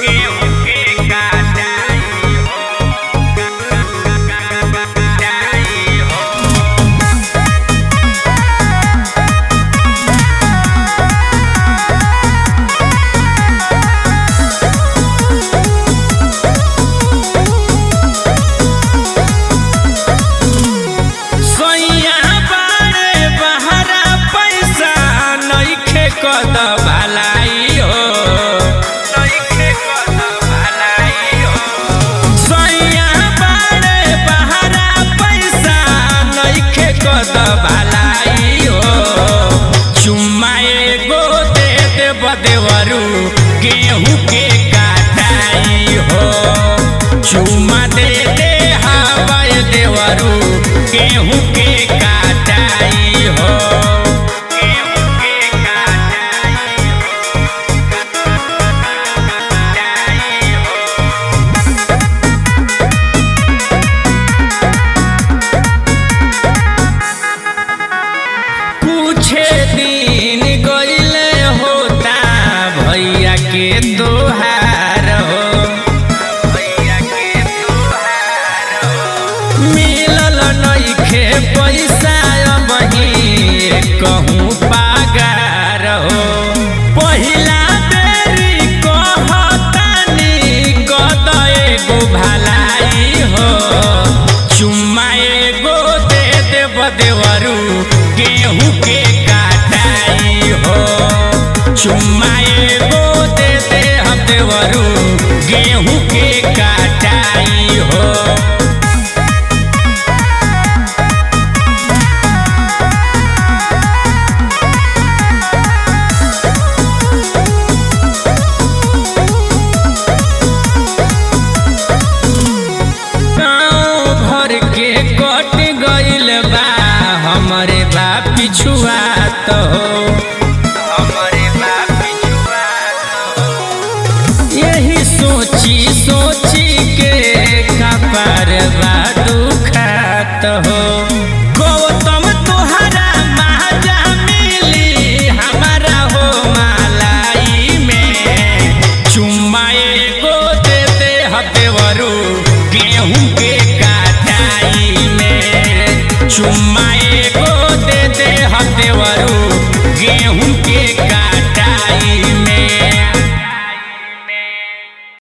देवरू गेहूं के काटाई हो चुमा दे दे हवाए देवरू गेहूं के काटाई हो गेहूं के काटाई हो पूछे दिन गइले होता भैया के दोहार हो भैया के दोहार हो मिलल नइखे पैसा बही कहूँ पागार हो पहिला बेरी कहतानी कद एगो भलाई हो चुम्मा एगो दे देव देवरू गेहूं के काटाई हो चुम्मा एगो दे दे हम देवरू गेहूं के काटाई हो गाँव भर के कट गइल बा हमरे बा पिछुआ तो हमरे बा पिछुआ तो यही सोची सोची के कपार बा दुखात हो गौतम तुहरा माजा मिली हमारा हो मालाई में चुम्मा एगो दे दे हदेवरू गेहूं के काटाई में चुम्मा